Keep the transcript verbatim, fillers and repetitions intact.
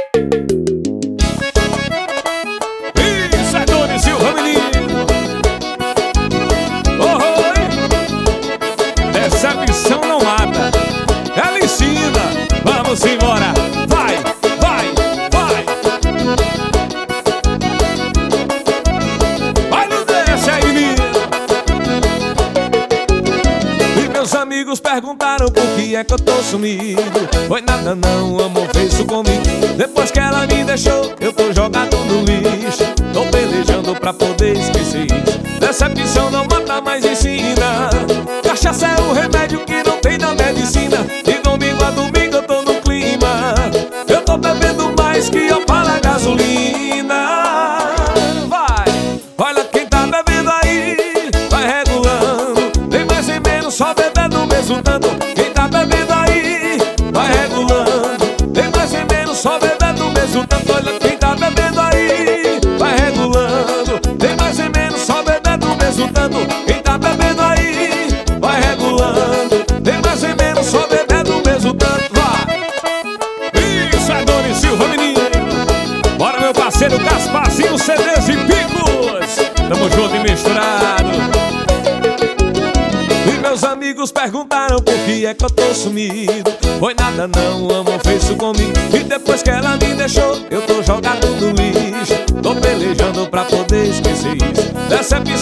Isso é Dona Silva, menino. Oh, oi. Decepção não mata, ela ensina. Vamos embora. Vai, vai, vai. Vai, não deixa aí, menino. E meus amigos perguntaram por que é que eu tô sumido. Foi nada não, amor, fez isso comigo. Depois que ela me deixou, eu tô jogado no lixo. Tô pelejando pra poder esquecer isso. Decepção não mata, mas ensina. Cachaça é o remédio que não tem na medicina. De domingo a domingo eu tô no clima. Eu tô bebendo mais que eu para a gasolina. Vai, olha quem tá bebendo aí, vai regulando. Tem mais e menos, só bebendo o mesmo tanto. Quem tá bebendo aí, vai regulando. Tem mais e menos, só bebendo o mesmo tanto. Olha quem tá bebendo aí, vai regulando. Tem mais e menos, só bebendo o mesmo tanto. Quem tá bebendo aí, vai regulando. Tem mais e menos, só bebendo o mesmo tanto. Vai. Isso é Dona Silva, menino. Bora, meu parceiro Gasparzinho, C Ds e Picos. Tamo junto e misturado. E meus amigos perguntaram por que é que eu tô sumido. Foi nada não, amor, fez isso comigo. E depois que ela me deixou, eu tô jogado no lixo. Tô pelejando pra poder esquecer isso. Decepção